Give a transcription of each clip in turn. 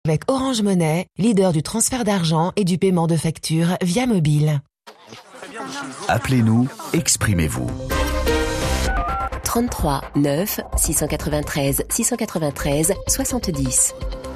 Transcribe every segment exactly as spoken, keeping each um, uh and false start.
Avec Orange Money, leader du transfert d'argent et du paiement de factures via mobile. Appelez-nous, exprimez-vous. trente-trois neuf six cent quatre-vingt-treize six cent quatre-vingt-treize soixante-dix.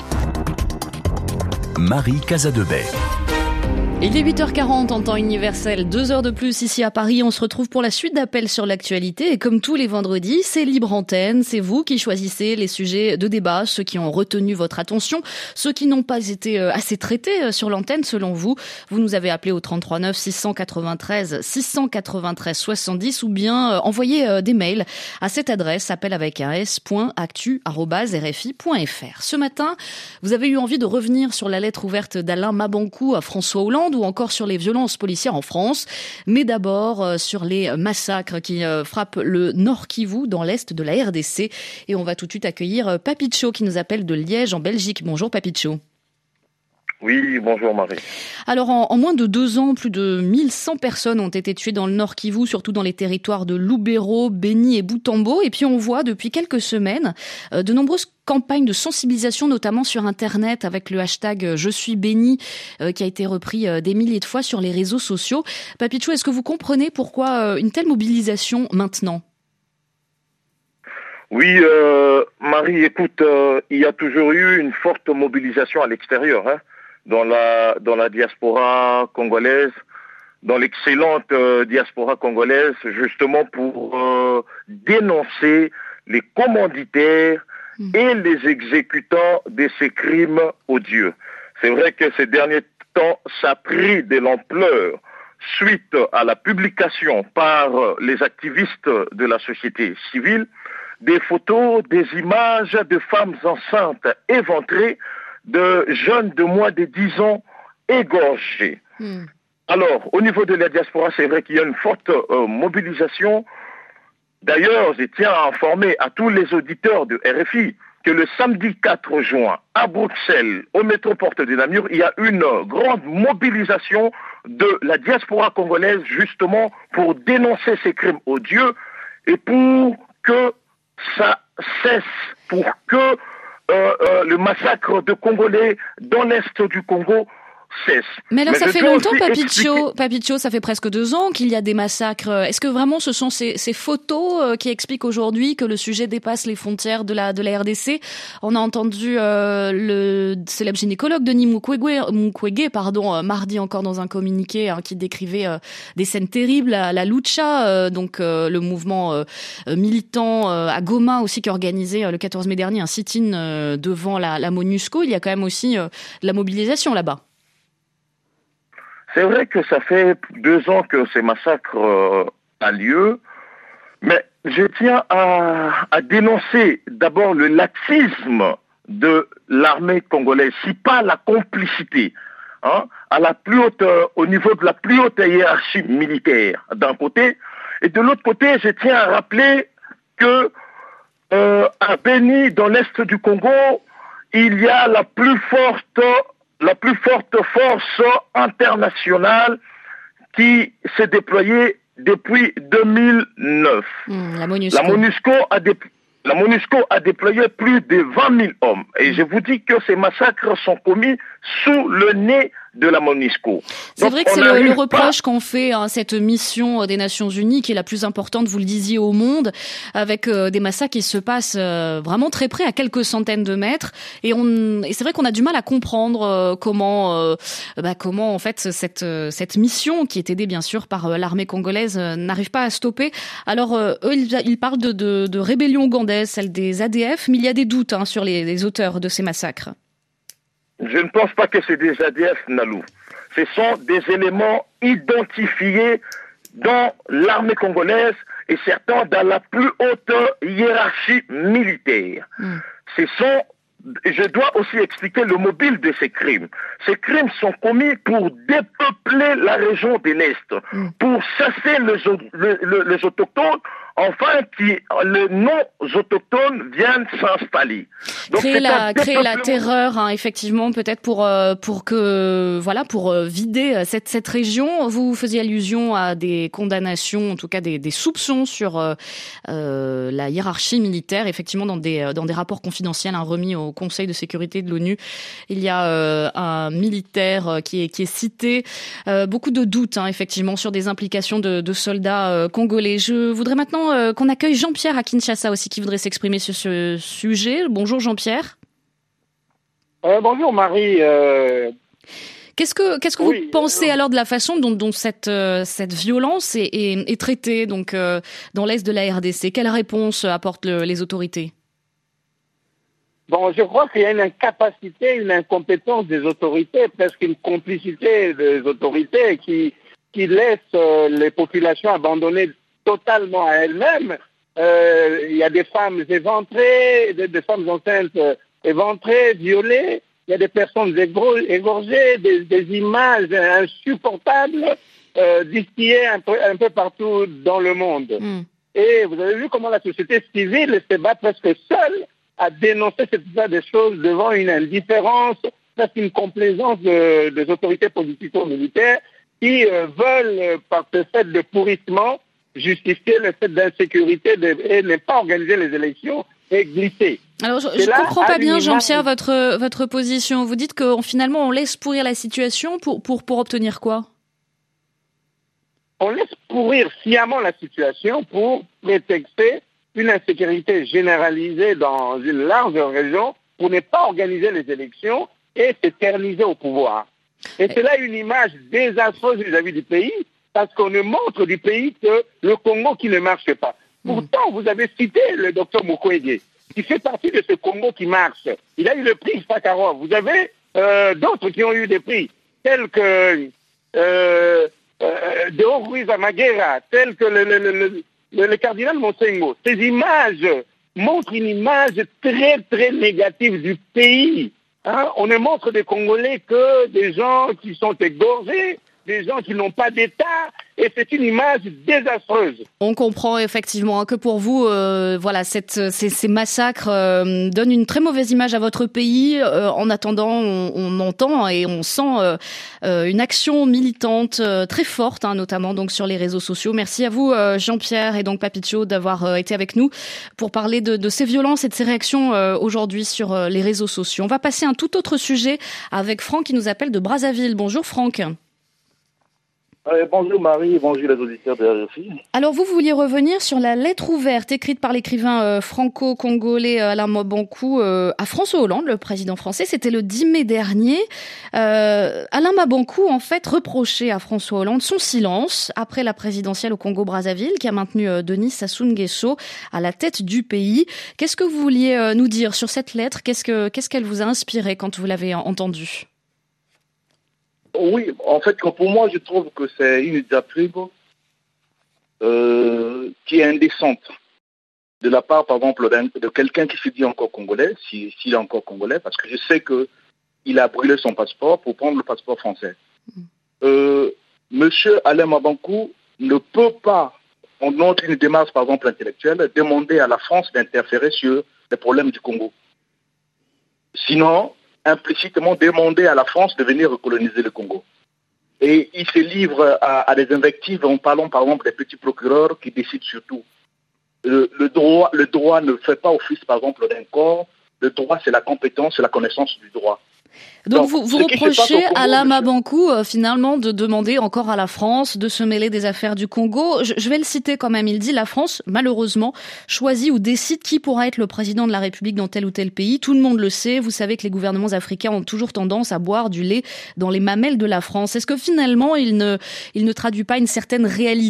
Marie Casadebey. Il est huit heures quarante en temps universel, deux heures de plus ici à Paris. On se retrouve pour la suite d'appels sur l'actualité. Et comme tous les vendredis, c'est libre antenne. C'est vous qui choisissez les sujets de débat, ceux qui ont retenu votre attention, ceux qui n'ont pas été assez traités sur l'antenne selon vous. Vous nous avez appelé au trente-trois neuf six cent quatre-vingt-treize six cent quatre-vingt-treize soixante-dix ou bien envoyé des mails à cette adresse, appel avec un s point actu arobase r f i point f r. Ce matin, vous avez eu envie de revenir sur la lettre ouverte d'Alain Mabankou à François Hollande, ou encore sur les violences policières en France, mais d'abord euh, sur les massacres qui euh, frappent le Nord Kivu dans l'est de la R D C. Et on va tout de suite accueillir euh, Papicho qui nous appelle de Liège en Belgique. Bonjour Papicho. Oui, bonjour Marie. Alors en, en moins de deux ans, plus de mille cent personnes ont été tuées dans le Nord Kivu, surtout dans les territoires de Lubero, Beni et Butembo. Et puis on voit depuis quelques semaines euh, de nombreuses campagnes de sensibilisation, notamment sur Internet, avec le hashtag « Je suis béni euh, » qui a été repris euh, des milliers de fois sur les réseaux sociaux. Papichou, est-ce que vous comprenez pourquoi euh, une telle mobilisation maintenant ? Oui, euh, Marie, écoute, euh, il y a toujours eu une forte mobilisation à l'extérieur, hein, dans la dans la diaspora congolaise, dans l'excellente euh, diaspora congolaise, justement pour euh, dénoncer les commanditaires et les exécutants de ces crimes odieux. C'est vrai que ces derniers temps, ça a pris de l'ampleur suite à la publication par les activistes de la société civile des photos, des images de femmes enceintes éventrées, de jeunes de moins de dix ans égorgés. Mm. Alors, au niveau de la diaspora, c'est vrai qu'il y a une forte euh, mobilisation. D'ailleurs, je tiens à informer à tous les auditeurs de R F I que le samedi quatre juin, à Bruxelles, au métro-porte de Namur, il y a une grande mobilisation de la diaspora congolaise, justement, pour dénoncer ces crimes odieux et pour que ça cesse, pour que euh, euh, le massacre de Congolais dans l'est du Congo cesse. Mais là, Mais ça fait longtemps, Papicho, expliquer... Papicho, ça fait presque deux ans qu'il y a des massacres. Est-ce que vraiment ce sont ces, ces photos qui expliquent aujourd'hui que le sujet dépasse les frontières de la, de la R D C ? On a entendu euh, le célèbre gynécologue Denis Mukwege, Mukwege pardon, euh, mardi encore dans un communiqué hein, qui décrivait euh, des scènes terribles à la Lucha, euh, donc euh, le mouvement euh, militant euh, à Goma aussi qui a organisé euh, le quatorze mai dernier un sit-in euh, devant la, la MONUSCO. Il y a quand même aussi euh, de la mobilisation là-bas. C'est vrai que ça fait deux ans que ces massacres euh, a lieu, mais je tiens à, à dénoncer d'abord le laxisme de l'armée congolaise, si pas la complicité, hein, à la plus haute, euh, au niveau de la plus haute hiérarchie militaire d'un côté, et de l'autre côté, je tiens à rappeler que euh, à Beni, dans l'est du Congo, il y a la plus forte la plus forte force internationale qui s'est déployée depuis deux mille neuf. Mmh, la MONUSCO. La MONUSCO a, dé... la MONUSCO a déployé plus de vingt mille hommes. Et je vous dis que ces massacres sont commis sous le nez de la MONUSCO. C'est vrai que c'est le, le reproche pas... qu'on fait à cette mission des Nations Unies, qui est la plus importante, vous le disiez, au monde, avec euh, des massacres qui se passent euh, vraiment très près, à quelques centaines de mètres. Et, on, et c'est vrai qu'on a du mal à comprendre euh, comment, euh, bah, comment en fait cette, euh, cette mission, qui est aidée bien sûr par euh, l'armée congolaise, euh, n'arrive pas à stopper. Alors euh, eux, ils, ils parlent de, de, de rébellion ougandaise, celle des A D F, mais il y a des doutes hein, sur les, les auteurs de ces massacres. Je ne pense pas que c'est des A D F, Nalou. Ce sont des éléments identifiés dans l'armée congolaise et certains dans la plus haute hiérarchie militaire. Mm. Ce sont, je dois aussi expliquer le mobile de ces crimes. Ces crimes sont commis pour dépeupler la région de l'Est, mm. pour chasser les, les, les autochtones enfin qui les non-autochtones viennent s'installer. Donc, créer la, créer la terreur, hein, effectivement, peut-être pour euh, pour que voilà, pour euh, vider cette cette région. Vous faisiez allusion à des condamnations, en tout cas des, des soupçons sur euh, euh, la hiérarchie militaire. Effectivement, dans des dans des rapports confidentiels hein, remis au Conseil de sécurité de l'ONU, il y a euh, un militaire qui est qui est cité. Euh, beaucoup de doutes, hein, effectivement, sur des implications de, de soldats euh, congolais. Je voudrais maintenant euh, qu'on accueille Jean-Pierre à Kinshasa aussi, qui voudrait s'exprimer sur ce sujet. Bonjour Jean-Pierre. Euh, bonjour Marie. Euh... Qu'est-ce que qu'est-ce que oui, vous pensez euh... alors de la façon dont, dont cette euh, cette violence est, est, est traitée donc euh, dans l'est de la R D C? Quelle réponse apportent le, les autorités? Bon, je crois qu'il y a une incapacité, une incompétence des autorités, presque une complicité des autorités qui qui laisse euh, les populations abandonnées totalement à elles-mêmes. Euh, il y a des femmes éventrées, des, des femmes enceintes éventrées, violées. Il y a des personnes égorgées, des, des images insupportables euh, distillées un peu, un peu partout dans le monde. Mm. Et vous avez vu comment la société civile se bat presque seule à dénoncer cette état des choses devant une indifférence, presque une complaisance de, des autorités politico-militaires qui euh, veulent, par ce fait de pourrissement, justifier le fait d'insécurité de, et ne pas organiser les élections et glisser. Alors, je ne comprends pas bien, Jean-Pierre, votre, votre position. Vous dites que finalement, on laisse pourrir la situation pour, pour, pour obtenir quoi? On laisse pourrir sciemment la situation pour prétexter une insécurité généralisée dans une large région pour ne pas organiser les élections et s'éterniser au pouvoir. Et c'est là une image désastreuse vis-à-vis du pays, parce qu'on ne montre du pays que le Congo qui ne marche pas. Pourtant, vous avez cité le docteur Mukwege, qui fait partie de ce Congo qui marche. Il a eu le prix Sakharov. Vous avez euh, d'autres qui ont eu des prix, tels que euh, euh, Deo Ruiz Amaguera, tels que le, le, le, le, le cardinal Monsengo. Ces images montrent une image très, très négative du pays. Hein, on ne montre des Congolais que des gens qui sont égorgés, des gens qui n'ont pas d'État, et c'est une image désastreuse. On comprend effectivement hein, que pour vous, euh, voilà, cette, ces, ces massacres euh, donnent une très mauvaise image à votre pays. Euh, en attendant, on, on entend et on sent euh, euh, une action militante euh, très forte, hein, notamment donc sur les réseaux sociaux. Merci à vous, euh, Jean-Pierre et donc Papicho, d'avoir euh, été avec nous pour parler de, de ces violences et de ces réactions euh, aujourd'hui sur euh, les réseaux sociaux. On va passer à un tout autre sujet avec Franck qui nous appelle de Brazzaville. Bonjour Franck. Euh, bonjour Marie, bonjour les auditeurs de R F I. Alors vous, vous vouliez revenir sur la lettre ouverte écrite par l'écrivain euh, franco-congolais Alain Mabankou euh, à François Hollande, le président français. C'était le dix mai dernier. Euh, Alain Mabankou, en fait, reprochait à François Hollande son silence après la présidentielle au Congo-Brazzaville qui a maintenu euh, Denis Sassou Nguesso à la tête du pays. Qu'est-ce que vous vouliez euh, nous dire sur cette lettre? Qu'est-ce que, qu'est-ce qu'elle vous a inspiré quand vous l'avez entendue? Oui, en fait, pour moi, je trouve que c'est une diatribe euh, qui est indécente de la part, par exemple, de quelqu'un qui se dit encore congolais, s'il si, est encore congolais, parce que je sais qu'il a brûlé son passeport pour prendre le passeport français. Euh, Monsieur Alain Mabankou ne peut pas, en notre une démarche, par exemple, intellectuelle, demander à la France d'interférer sur les problèmes du Congo. Sinon, implicitement demander à la France de venir recoloniser le Congo. Et il se livre à, à des invectives en parlant par exemple des petits procureurs qui décident sur tout. Le, le, droit, le droit ne fait pas office par exemple d'un corps, le droit c'est la compétence, c'est la connaissance du droit. Donc, Donc vous, vous reprochez à Alain Mabankou euh, finalement de demander encore à la France de se mêler des affaires du Congo. Je, je vais le citer quand même. Il dit la France, malheureusement, choisit ou décide qui pourra être le président de la République dans tel ou tel pays. Tout le monde le sait. Vous savez que les gouvernements africains ont toujours tendance à boire du lait dans les mamelles de la France. Est-ce que finalement il ne, il ne traduit pas une certaine réalité ?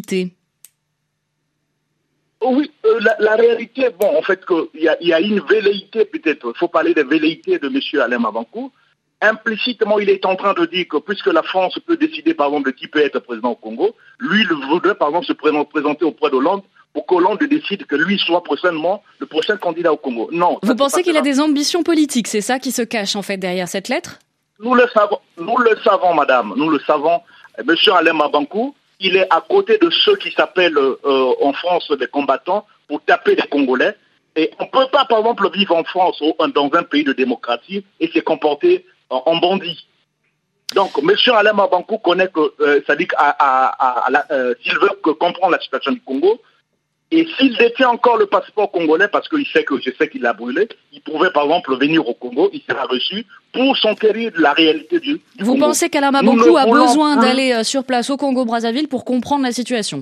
Oui, euh, la, la réalité, bon, en fait, il y a, y a une velléité peut-être. Il faut parler des velléités de M. Alain Mabankou. Implicitement, il est en train de dire que puisque la France peut décider, par exemple, de qui peut être président au Congo, lui, il voudrait, par exemple, se présenter auprès d'Hollande pour qu'Hollande décide que lui soit prochainement le prochain candidat au Congo. Non. Vous pensez qu'il a des ambitions politiques? C'est ça qui se cache, en fait, derrière cette lettre? Nous le savons, nous le savons, madame. Nous le savons. Monsieur Alain Mabankou il est à côté de ceux qui s'appellent euh, en France des combattants pour taper les Congolais. Et on ne peut pas, par exemple, vivre en France ou dans un pays de démocratie et se comporter en, en bandit. Donc, M. Alain Mabankou connaît que, euh, ça dit euh, s'il veut que comprendre la situation du Congo, et s'il détient encore le passeport congolais, parce qu'il sait que je sais qu'il l'a brûlé, il pouvait par exemple venir au Congo, il sera reçu pour s'enquérir de la réalité du, du Vous Congo. pensez qu'Alain Mabankou a besoin d'aller sur place au Congo-Brazzaville pour comprendre la situation?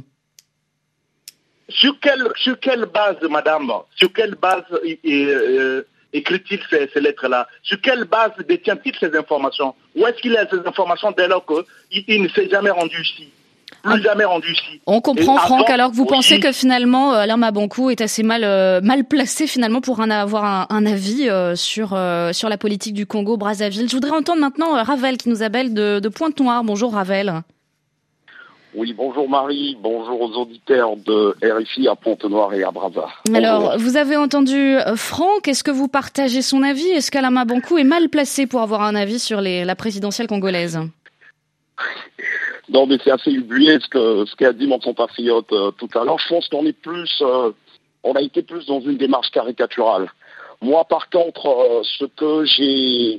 Sur quelle, sur quelle base, madame, sur quelle base euh, écrit-il ces, ces lettres-là? Sur quelle base détient-il ces informations? Où est-ce qu'il a ces informations dès lors qu'il il ne s'est jamais rendu ici? Plus jamais rendu ici. On comprend, Et Franck, avant, alors que vous oui. pensez que finalement Alain Mabankou est assez mal euh, mal placé finalement pour en avoir un, un avis euh, sur euh, sur la politique du Congo-Brazzaville. Je voudrais entendre maintenant euh, Ravel qui nous appelle de, de Pointe-Noire. Bonjour Ravel. Oui, bonjour Marie, bonjour aux auditeurs de R F I à Pointe-Noire et à Brazza. Alors, Bonjour. vous avez entendu euh, Franck, est-ce que vous partagez son avis? Est-ce qu'Alain Mabankou est mal placé pour avoir un avis sur les, la présidentielle congolaise? Non, mais c'est assez ubuesque ce, ce qu'a dit mon compatriote euh, tout à l'heure. Je pense qu'on est plus, euh, on a été plus dans une démarche caricaturale. Moi, par contre, euh, ce que j'ai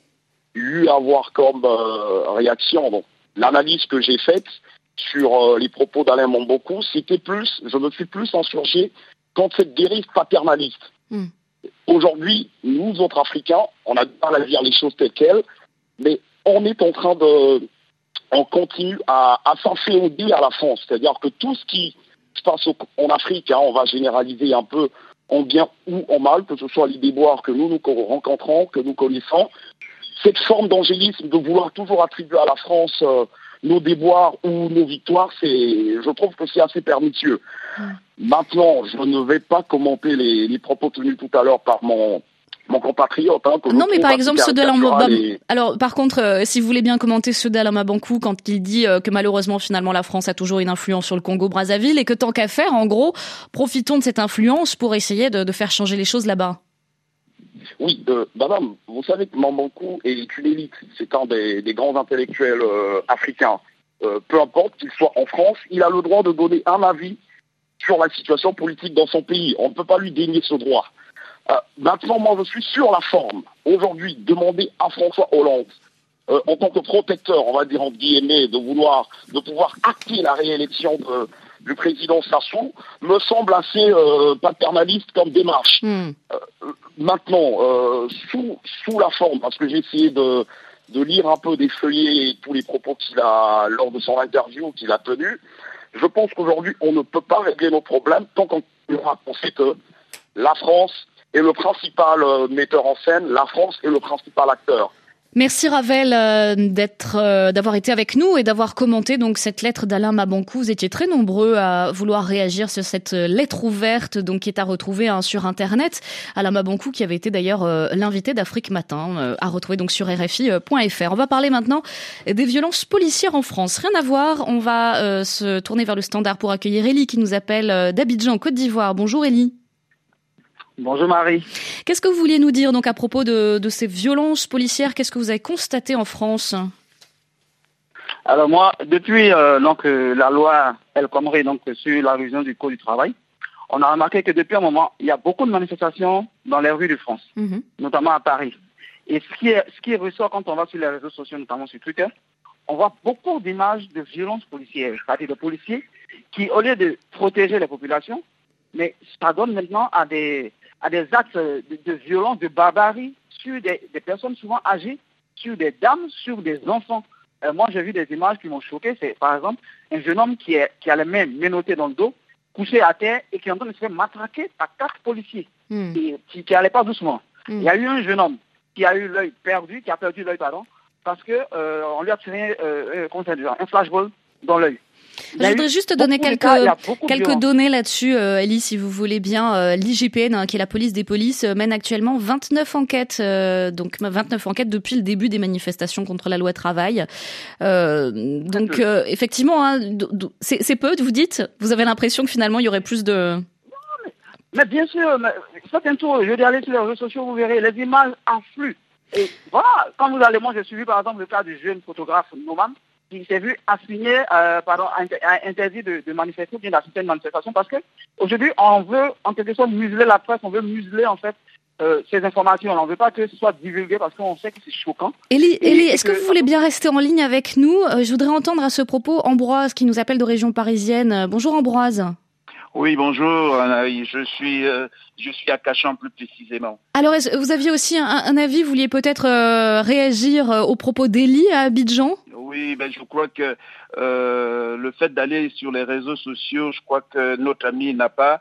eu à voir comme euh, réaction, donc l'analyse que j'ai faite sur euh, les propos d'Alain Mabankou, c'était plus, je me suis plus insurgé contre cette dérive paternaliste. Mm. Aujourd'hui, nous autres Africains, on a du mal à dire les choses telles quelles, mais on est en train de on continue à, à s'inféoder à la France. C'est-à-dire que tout ce qui se passe au, en Afrique, hein, on va généraliser un peu en bien ou en mal, que ce soit les déboires que nous nous rencontrons, que nous connaissons, cette forme d'angélisme de vouloir toujours attribuer à la France euh, nos déboires ou nos victoires, c'est, je trouve que c'est assez pernicieux. Mmh. Maintenant, je ne vais pas commenter les, les propos tenus tout à l'heure par mon... mon compatriote. Hein, non, mais par exemple, ceux d'Alain Mabankou. Et... Alors, par contre, euh, si vous voulez bien commenter ceux d'Alain Mabankou quand il dit euh, que malheureusement, finalement, la France a toujours une influence sur le Congo-Brazzaville et que tant qu'à faire, en gros, profitons de cette influence pour essayer de, de faire changer les choses là-bas. Oui, euh, madame, vous savez que Mabankou est une élite. C'est un des, des grands intellectuels euh, africains. Euh, peu importe qu'il soit en France, il a le droit de donner un avis sur la situation politique dans son pays. On ne peut pas lui dénier ce droit. Euh, maintenant, moi, je suis sur la forme. Aujourd'hui, demander à François Hollande, euh, en tant que protecteur, on va dire entre guillemets, de vouloir, de pouvoir acter la réélection de, du président Sassou, me semble assez euh, paternaliste comme démarche. Mm. Euh, maintenant, euh, sous, sous la forme, parce que j'ai essayé de, de lire un peu, d'effeuiller tous les propos qu'il a lors de son interview qu'il a tenu, je pense qu'aujourd'hui, on ne peut pas régler nos problèmes tant qu'on aura pensé que la France est le principal euh, metteur en scène, la France est le principal acteur. Merci Ravel euh, d'être, euh, d'avoir été avec nous et d'avoir commenté donc cette lettre d'Alain Mabankou. Vous étiez très nombreux à vouloir réagir sur cette lettre ouverte donc qui est à retrouver hein, sur Internet. Alain Mabankou qui avait été d'ailleurs euh, l'invité d'Afrique Matin euh, à retrouver donc sur R F I point F R. On va parler maintenant des violences policières en France. Rien à voir, on va euh, se tourner vers le standard pour accueillir Élie qui nous appelle euh, d'Abidjan, Côte d'Ivoire. Bonjour Élie. Bonjour Marie. Qu'est-ce que vous vouliez nous dire donc à propos de, de ces violences policières? Qu'est-ce que vous avez constaté en France? Alors moi, depuis euh, donc euh, la loi El Khomri donc sur la révision du Code du travail, on a remarqué que depuis un moment, il y a beaucoup de manifestations dans les rues de France, mm-hmm. notamment à Paris. Et ce qui est ce qui ressort quand on va sur les réseaux sociaux, notamment sur Twitter, on voit beaucoup d'images de violences policières, c'est-à-dire de policiers qui, au lieu de protéger les populations, mais ça donne maintenant à des à des actes de, de violence, de barbarie sur des, des personnes souvent âgées, sur des dames, sur des enfants. Euh, moi, j'ai vu des images qui m'ont choqué. C'est par exemple un jeune homme qui, est, qui a les mains menottées dans le dos, couché à terre et qui est en train de se faire matraquer par quatre policiers mm. et, qui n'allaient pas doucement. Mm. Il y a eu un jeune homme qui a eu l'œil perdu, qui a perdu l'œil, pardon, parce que euh, on lui a tiré euh, un flashball dans l'œil. Je voudrais juste donner quelques, cas, quelques données là-dessus, euh, Elie, si vous voulez bien. Euh, L'I G P N, hein, qui est la police des polices, euh, mène actuellement vingt-neuf enquêtes, euh, donc vingt-neuf enquêtes depuis le début des manifestations contre la loi travail. Euh, donc euh, effectivement, hein, c'est peu, vous dites. Vous avez l'impression que finalement il y aurait plus de. Non, mais, mais bien sûr, mais, faites un tour. Je vais aller sur les réseaux sociaux, vous verrez, les images affluent. Et voilà, quand vous allez, moi j'ai suivi par exemple le cas du jeune photographe Noman. qui s'est vu assigner, euh, pardon, interdit de, de manifester ou bien d'assister à une manifestation parce que aujourd'hui, on veut en quelque sorte museler la presse, on veut museler en fait euh, ces informations. On ne veut pas que ce soit divulgué parce qu'on sait que c'est choquant. Élie, Élie, est-ce que, que vous voulez bien rester en ligne avec nous? euh, Je voudrais entendre à ce propos Ambroise qui nous appelle de région parisienne. Bonjour Ambroise. Oui, bonjour. Je suis, euh, je suis à Cachan plus précisément. Alors, est-ce, vous aviez aussi un, un avis? Vous vouliez peut-être euh, réagir euh, au propos d'Élie à Abidjan? Oui, ben je crois que euh, le fait d'aller sur les réseaux sociaux, je crois que notre ami n'a pas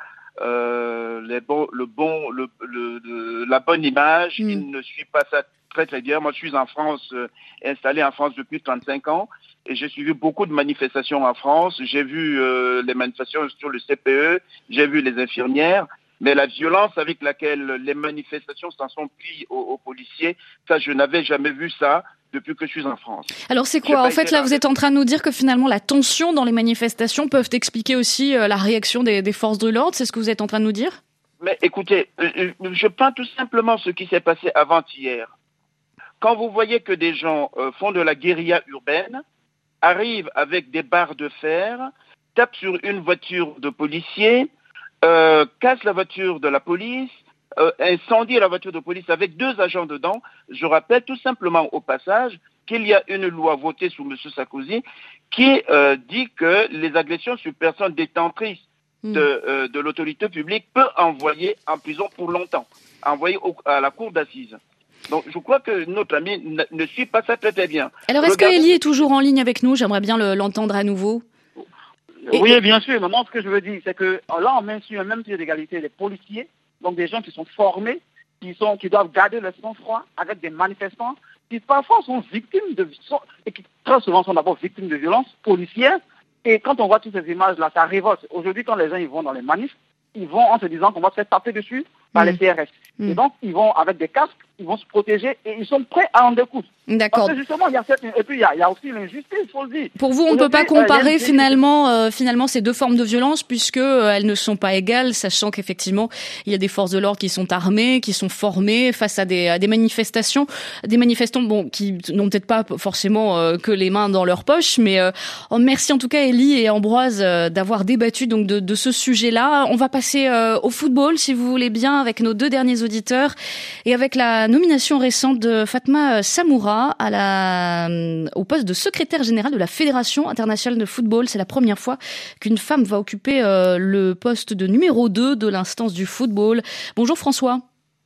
euh, les bons, le bon, le, le, le la bonne image. Mm. Il ne suit pas ça très très bien. Moi, je suis en France, euh, installé en France depuis trente-cinq ans. Et j'ai suivi beaucoup de manifestations en France. J'ai vu euh, les manifestations sur le C P E, j'ai vu les infirmières, mais la violence avec laquelle les manifestations s'en sont prises aux, aux policiers, ça, je n'avais jamais vu ça depuis que je suis en France. Alors c'est quoi? En fait, là, là, vous êtes en train de nous dire que finalement, la tension dans les manifestations peuvent expliquer aussi euh, la réaction des, des forces de l'ordre. C'est ce que vous êtes en train de nous dire? Mais écoutez, euh, je prends tout simplement ce qui s'est passé avant-hier. Quand vous voyez que des gens euh, font de la guérilla urbaine, arrive avec des barres de fer, tape sur une voiture de policier, euh, casse la voiture de la police, euh, incendie la voiture de police avec deux agents dedans. Je rappelle tout simplement au passage qu'il y a une loi votée sous M. Sarkozy qui euh, dit que les agressions sur personnes détentrices mmh. de, euh, de l'autorité publique peut envoyer en prison pour longtemps, envoyer au, à la cour d'assises. Donc, je crois que notre ami ne, ne suit pas ça très très bien. Alors, est-ce Regardez... que Élie est toujours en ligne avec nous? J'aimerais bien le, l'entendre à nouveau. Et... Oui, bien sûr. Maintenant, ce que je veux dire, c'est que là, on met sur un même pied d'égalité les policiers, donc des gens qui sont formés, qui sont, qui doivent garder le sang-froid avec des manifestants, qui parfois sont victimes de, sont, et qui très souvent sont d'abord victimes de violences policières. Et quand on voit toutes ces images-là, ça révolte. Aujourd'hui, quand les gens ils vont dans les manifs, ils vont en se disant qu'on va se faire taper dessus par mmh. les C R S. Mmh. Et donc, ils vont avec des casques, ils vont se protéger et ils sont prêts à en découdre. D'accord. Parce que justement, il y a cette... Et puis, il y a, il y a aussi l'injustice, il faut le dire. Pour vous, on ne peut pas comparer euh, finalement, euh, finalement ces deux formes de violence puisque euh, elles ne sont pas égales, sachant qu'effectivement, il y a des forces de l'ordre qui sont armées, qui sont formées face à des, à des manifestations, des manifestants bon, qui n'ont peut-être pas forcément euh, que les mains dans leur poche, mais euh, merci en tout cas Élie et Ambroise euh, d'avoir débattu donc de, de ce sujet-là. On va passer euh, au football, si vous voulez bien, avec nos deux derniers auditeurs et avec la nomination récente de Fatma Samoura à la, au poste de secrétaire général de la Fédération internationale de football. C'est la première fois qu'une femme va occuper euh, le poste de numéro deux de l'instance du football. Bonjour François.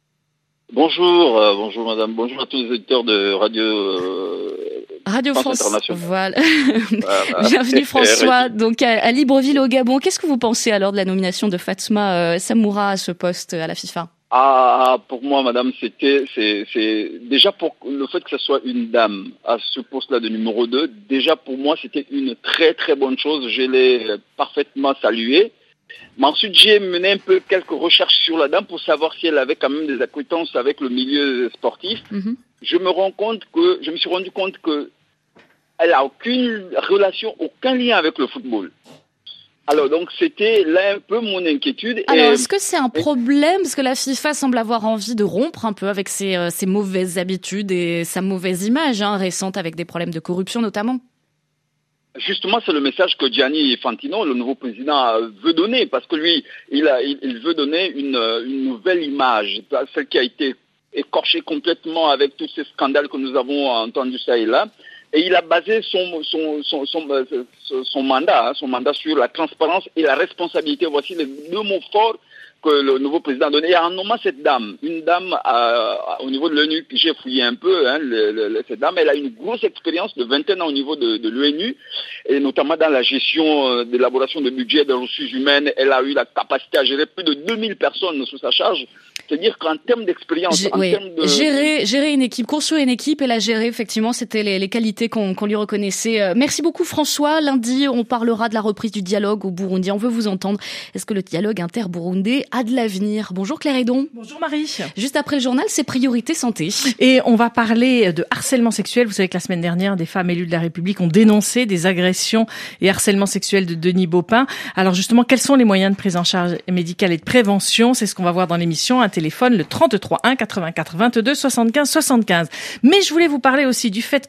Bonjour, euh, bonjour madame, bonjour à tous les auditeurs de Radio euh, Radio France, France Internationale. Voilà. voilà. Bienvenue François, donc à, à Libreville au Gabon. Qu'est-ce que vous pensez alors de la nomination de Fatma euh, Samoura à ce poste à la FIFA? Ah, pour moi, madame, c'était, c'est, c'est, déjà pour le fait que ce soit une dame à ce poste-là de numéro deux, déjà pour moi, c'était une très, très bonne chose. Je l'ai parfaitement saluée. Mais ensuite, j'ai mené un peu quelques recherches sur la dame pour savoir si elle avait quand même des acquaintances avec le milieu sportif. Mm-hmm. Je me rends compte que, je me suis rendu compte que elle a aucune relation, aucun lien avec le football. Alors, donc, c'était là un peu mon inquiétude. Alors, est-ce que c'est un problème? Parce que la FIFA semble avoir envie de rompre un peu avec ses, euh, ses mauvaises habitudes et sa mauvaise image hein, récente avec des problèmes de corruption notamment. Justement, c'est le message que Gianni Infantino, le nouveau président, veut donner. Parce que lui, il, a, il, il veut donner une, une nouvelle image. Celle qui a été écorchée complètement avec tous ces scandales que nous avons entendus ça et là. Et il a basé son, son, son, son, son, son mandat, hein, son mandat sur la transparence et la responsabilité. Voici les deux mots forts que le nouveau président a donné. Et en nommant cette dame, une dame euh, au niveau de l'ONU, j'ai fouillé un peu, hein, le, le, cette dame, elle a une grosse expérience de vingt et un ans au niveau de, de l'ONU, et notamment dans la gestion euh, de l'élaboration de budget, des ressources humaines. Elle a eu la capacité à gérer plus de deux mille personnes sous sa charge. C'est-à-dire qu'en termes d'expérience, G- en oui. termes de... Gérer, gérer une équipe, construire une équipe et la gérer, effectivement, c'était les, les qualités qu'on, qu'on lui reconnaissait. Merci beaucoup François. Lundi, on parlera de la reprise du dialogue au Burundi. On veut vous entendre. Est-ce que le dialogue inter-burundais a de l'avenir? Bonjour Claire Hédon. Bonjour Marie. Juste après le journal, c'est Priorité Santé. Et on va parler de harcèlement sexuel. Vous savez que la semaine dernière, des femmes élues de la République ont dénoncé des agressions et harcèlement sexuel de Denis Baupin. Alors justement, quels sont les moyens de prise en charge médicale et de prévention? C'est ce qu'on va voir dans l'émission. Un téléphone, le trente-trois un quatre-vingt-quatre vingt-deux soixante-quinze soixante-quinze. Mais je voulais vous parler aussi du fait